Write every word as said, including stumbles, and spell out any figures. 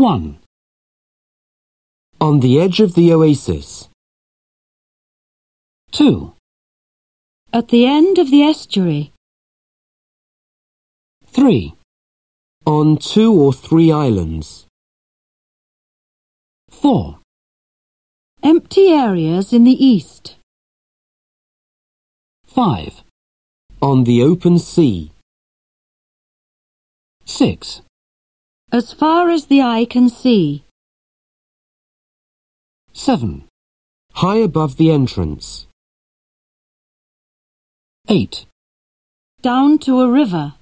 one. On the edge of the oasis. two. At the end of the estuary. three. On two or three islands. four. Empty areas in the east. five. On the open sea. six. As far as the eye can see. seven. High above the entrance. eight. Down to a river.